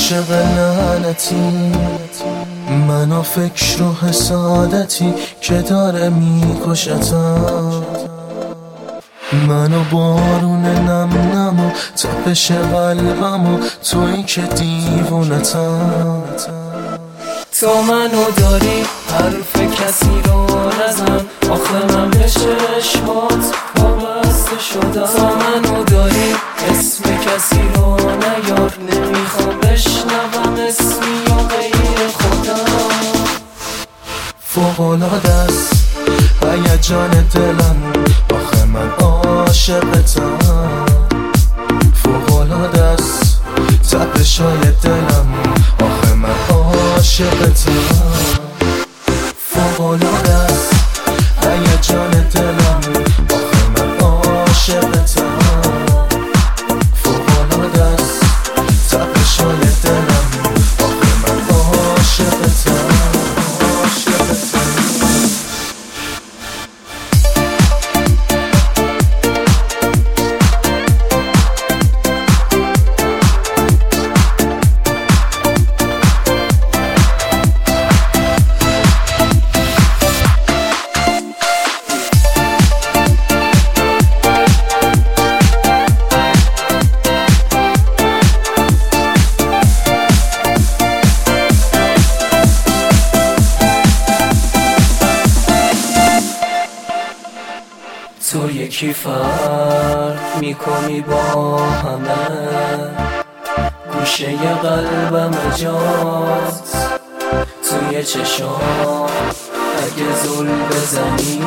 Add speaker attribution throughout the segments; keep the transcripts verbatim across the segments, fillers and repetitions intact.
Speaker 1: عاشق لعنتی، منو فکر و حسادتی که داره میکشتم. منو بارون نم نم و تپش قلبم و تویی که دیوونتم.
Speaker 2: تو منو داری حرف کسی رو نزن، آخه من به چشمات وابسته شدم. تو منو داری اسم کسی رو نیار، نمیخوام بشنوم اسمی و غیر خودم.
Speaker 1: فوق‌العاده است هیجان دلم، آخه من عاشقتم. فوق‌العاده است تپش‌های دلم، آخه من عاشقتم. فوق‌العاده است هیجان دلم، آخه من عاشقتم. فوق‌العاده است تپش‌های دلم، آخه من عاشقتم.
Speaker 2: تو یکی فرق میکنی با همه، گوشه ی قلبم جات توی چشام. اگه زل بزنی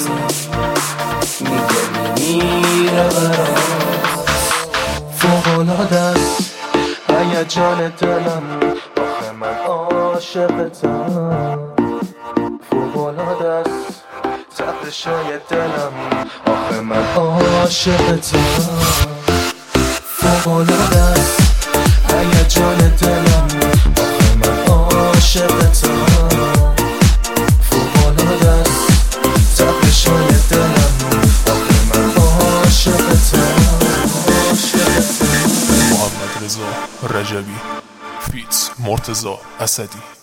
Speaker 2: میگه میمیره برات.
Speaker 1: فوق‌العاده است هیجان دلم، آخه من عاشقتم. فوق‌العاده است تپش‌های دلم، آخه من عاشقتم. فوق‌العاده است هیجان دلم، آخه من عاشقتم. فوق‌العاده است تپش‌های دلم، آخه من عاشقتم.
Speaker 3: محمد رضا رجبی فیت مرتضی اسدی.